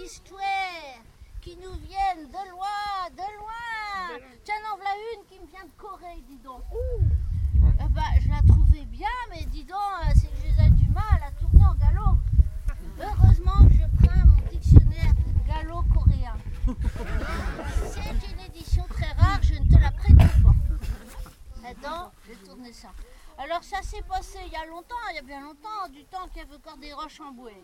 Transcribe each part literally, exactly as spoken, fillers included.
histoires qui nous viennent de loin, de loin. Tiens, en voilà une qui me vient de Corée, dis donc. Eh ben, je la trouvais bien, mais dis donc, c'est que j'ai du mal à tourner en galop. Heureusement que je prends mon dictionnaire gallo-coréen. C'est une édition très rare, je ne te la prête pas. Attends, je vais tourner ça. Alors ça s'est passé il y a longtemps, il y a bien longtemps, du temps qu'il y avait encore des roches en bouée.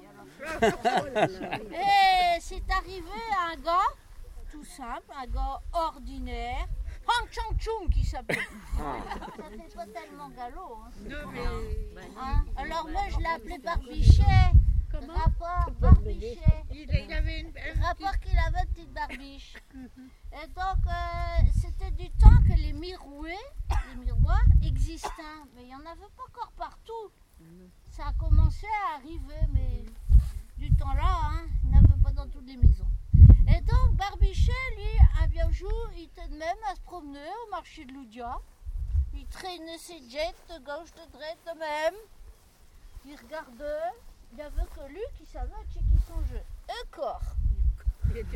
Et c'est arrivé à un gars, tout simple, un gars ordinaire, Han Chang Chung qui s'appelle. Ça fait pas tellement galop. Hein. Hein? Alors moi je l'ai appelé Barbichet. Rapport Barbichet. Il avait une rapport qu'il avait une petite barbiche. Et donc euh, c'était du temps que les mirouets, les miroirs existaient, mais il n'y en avait pas encore partout. Ça a commencé à arriver, mais du temps là, hein, il n'y en avait pas dans toutes les maisons. Et donc Barbichet, lui, un vieux jour, il était de même à se promener au marché de Loudia. Il traînait ses jets de gauche, de droite, de même. Il regardait. Il n'y avait que lui qui savait qui son jeu. Et corps. Et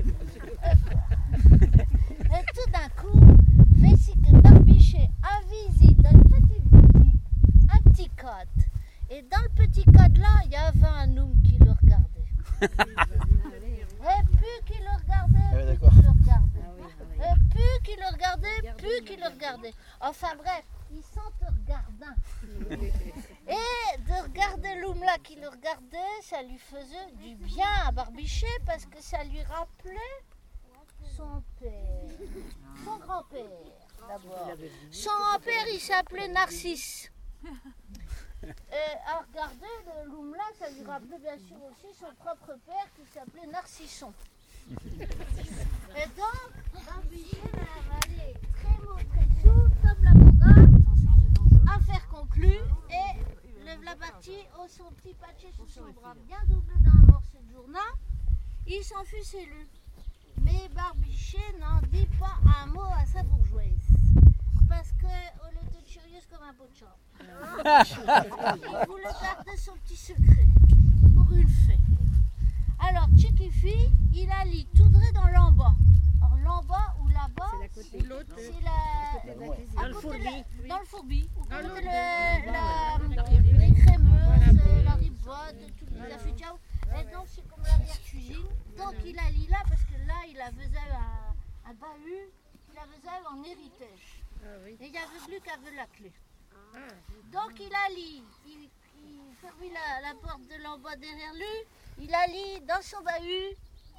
tout d'un coup, voici que Barbichet a visité dans une petite boutique un petit cadre. Et dans le petit cadre-là, il y avait un homme qui le regardait. Et plus qu'il le regardait, plus qu'il le regardait. Et plus qu'il le regardait, plus qu'il le regardait. Enfin bref, il sentait regardant. Et de regarder l'homme là qui le regardait, ça lui faisait du bien à Barbichet parce que ça lui rappelait son père, son grand-père d'abord. Son grand-père, il s'appelait Narcisse. Et à regarder l'homme là, ça lui rappelait bien sûr aussi son propre père qui s'appelait Narcisson. Et donc, Barbichet va aller très mot très sous, comme l'avocat, affaire conclue, et lève la bâtie au son petit patché sous son bras, bien doublé dans un morceau de journal, il s'enfuit ses lus. Mais Barbichet n'en dit pas un mot à sa bourgeoise, parce qu'elle était curieuse comme un pot de chambre. Il voulait garder son petit secret, pour une fée. Alors, Tchikifi, il allie tout droit dans l'en-bas. Alors, l'en-bas ou là-bas, c'est la... Dans le fourbi. Dans le fourbi. Où dans le, la, les crémeuses, la ribotte, toutes les affaires. Et donc, c'est comme l'arrière-cuisine. Donc, il allie là, parce que là, il avait un, un bahut, il avait en héritage. Et il n'y avait plus qu'avec la clé. Donc, il allie, il, il fermait la, la porte de l'en-bas derrière lui. Il allie dans son bahut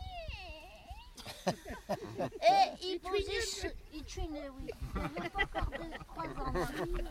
et il posait, il tuinait, oui. Il n'avait pas encore de trois ans.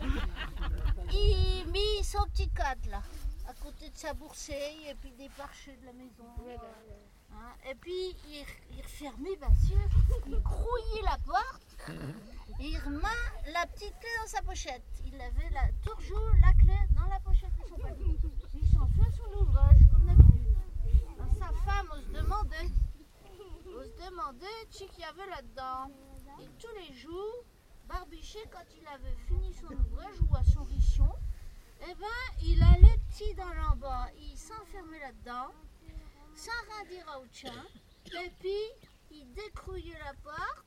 Il mit son petit cadre là, à côté de sa bourseille et puis des parchets de la maison. Hein, et puis il, il refermait, bien sûr, il grouillait la porte et il remet la petite clé dans sa pochette. Il avait la, toujours la clé dans la pochette de son panier. Il s'en fait son ouvrage, comme d'habitude. Sa femme ose demander, ose demander ce qu'il y avait là-dedans. Et tous les jours, Barbichet, quand il avait fini son ouvrage ou à son richon, eh ben, il allait petit dans l'en-bas, il s'enfermait là-dedans, sans rien dire à autre chien, et puis il décrouillait la porte,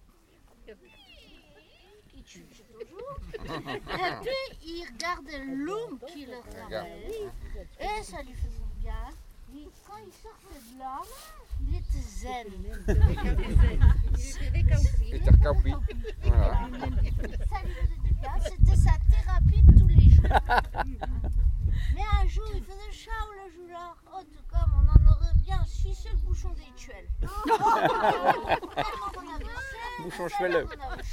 il tue toujours, et puis il regardait l'homme qui le regardait, et ça lui faisait bien. Et quand il sortait de là, il était zen. Il était recampi. Il était recampi. Voilà. Ça lui faisait du bien, c'était sa thérapie de tous les jours. Mais un jour, il faisait chaud le jour-là. En tout cas, on en aurait bien sucé le bouchon des tuiles. Bouchon chevelu.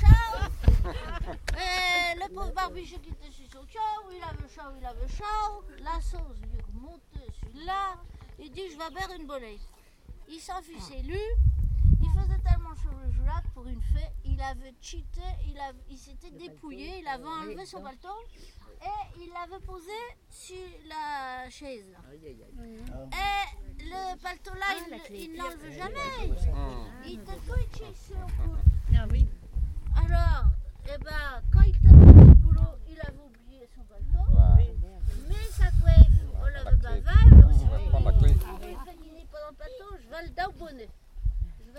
Et le pauvre Barbichet qui était sur son chaud, il avait chaud, il avait chaud. La sauce lui remontait celui-là. Il dit, je vais boire une bolée. Il s'enfuit ses lus. Il faisait tellement chaud le jour-là que pour une fée, il avait cheaté, il, avait, il s'était dépouillé, il avait enlevé son paletot et il l'avait posé sur la chaise. Là. Et le paletot là, il, il ne l'enlevait jamais. Il était couché sur le cou. Alors, eh ben, quand il terminait le boulot, il avait oublié son paletot. Mais sa coiffe, on l'avait bavé. Il fait pas dans le paletot, je vais le dar au bonnet.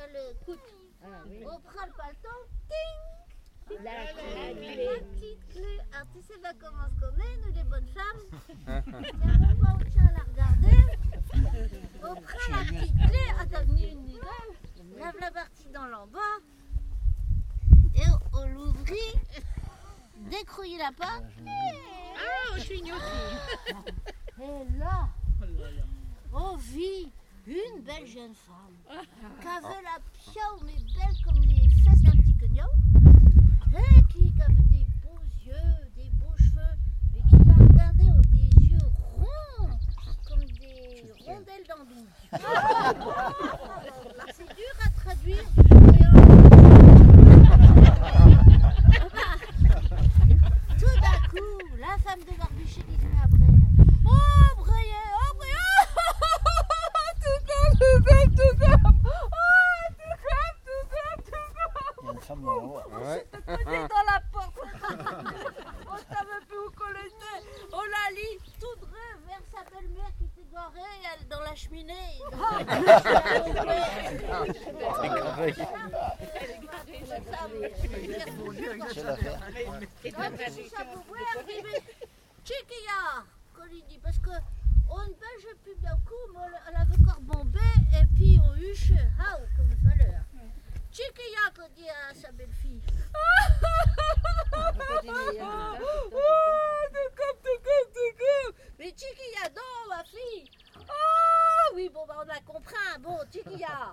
le coude. Ah, oui. On prend le paleton, ting. La, la, La clé. petite clé. Alors tu sais pas comment on se connaît, nous les bonnes femmes. Et on va au chat la regarder. On prend la petite clé. Ah, t'as venu une nouvelle. Lave la partie dans l'en-bas. Et on, on l'ouvrit. Décrouille la porte. Ah, au chignotis. Et là, on vit une belle jeune femme qui avait la piaule mais belle comme les fesses d'un petit cognac et qui, qui avait des beaux yeux, des beaux cheveux et qui la regardait aux des yeux ronds comme des rondelles d'andouille. C'est dur à traduire. Mais tout d'un coup, la femme de Barbiche disait à Bréa, oh Bréa, oh Bréa, tout comme, tout comme, tout comme, oh tout comme, tout comme, tout comme. Il y a une femme en haut. Ouais. On est dans la porte. On savait plus où qu'on était. On la lit tout droit vers sa belle-mère qui était garée elle, dans la cheminée. C'est l'affaire. Chiquilla, qu'on lui dit, parce que on ne bêche plus bien coup, mais elle avait encore bombé et puis on huche, ah, comme il fallait. Chiquilla, qu'on dit à sa belle-fille. Mais Chiquilla, non, ma fille. Ah oui, bon, bah, on a compris. Bon, Chiquilla.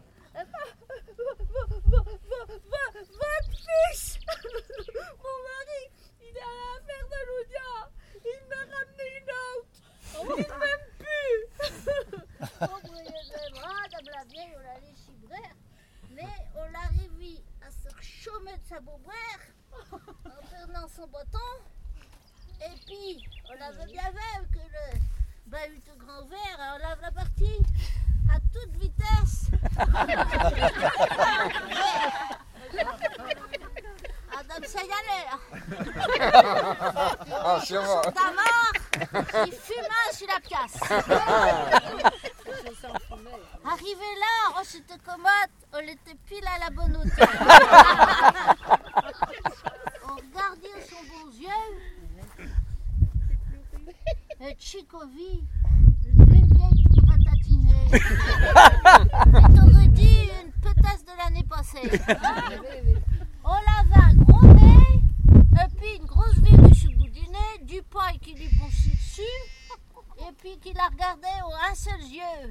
Votre fils, mon mari, il est à l'affaire de l'Oudia. Il m'a ramené une autre. Il m'aime plus. On brûlait les bras, comme la vieille, on l'a laissé brère. Mais on l'arrive à se chômer de sa beaubraire en perdant son bâton. Et puis, on avait bien vu que le bahut au grand verre, on lave la partie à toute vitesse. Adam, ça y allait. Ah, sûrement. Tamar, il fumait sur la pièce. Arrivé là, oh, c'était commode, on était pile à la bonne hauteur. On regardait son bon yeux. Et Chicovi, une vieille toute ratatinée. Et t'aurais dit une petasse de l'année passée. On avait un gros nez, et puis une grosse ville sous le bout du nez, du paille qui lui poussait dessus, et puis qui la regardait au un seul yeux.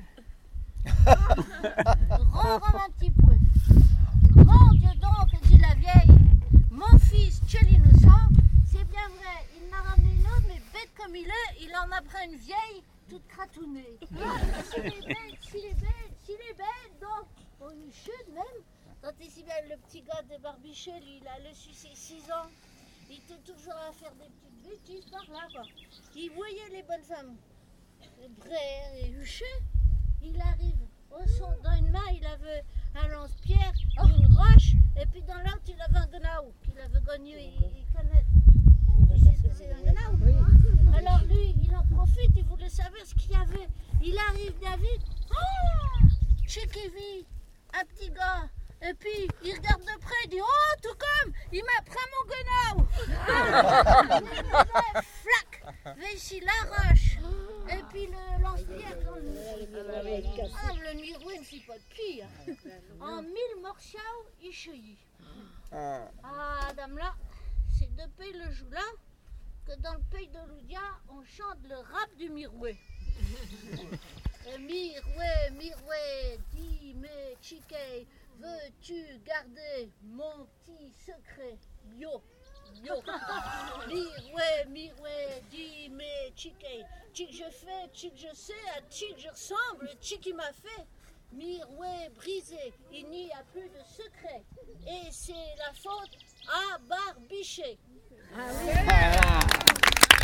Rends un petit peu. Mon Dieu donc, dit la vieille, mon fils, tu es l'innocent, c'est bien vrai, il m'a ramené une autre, mais bête comme il est, il en a pris une vieille, toute cratounée. S'il est bête, s'il est bête, s'il est bête, donc, on y chute même. Quand il si bien le petit gars de Barbichel, il a le su ses six ans, il était toujours à faire des petites bêtises par là, quoi. Il voyait les bonnes femmes, brère et huchées. Il arrive au son, dans une main il avait un lance-pierre, une roche, et puis dans l'autre il avait un guenau qu'il avait gagné, il, il connaît. Tu sais ce que c'est un guenau? Alors lui il en profite, il voulait savoir ce qu'il y avait. Il arrive bien vite, oh, Chikivi, un petit gars, et puis il regarde de près, il dit oh tout comme, il m'a pris mon guenau. Ah, flac, ici la roche. Et puis le lance-pierre, ah, le mirouet ne fait pas de pire. En mille morceaux, il cheuillit. Ah, dame là, c'est de pays le jour là que dans le pays de l'Oudia, on chante le rap du mirouet. Mirouet, mirouet, dis-moi, chiquet, veux-tu garder mon petit secret? Yo! Yo. Mirouet, mirouet, dis-moi, chiquet, chic je fais, chic je sais, à chic je ressemble, chic qui m'a fait. Mirouet brisé, il n'y a plus de secret. Et c'est la faute à Barbiche. Ah oui.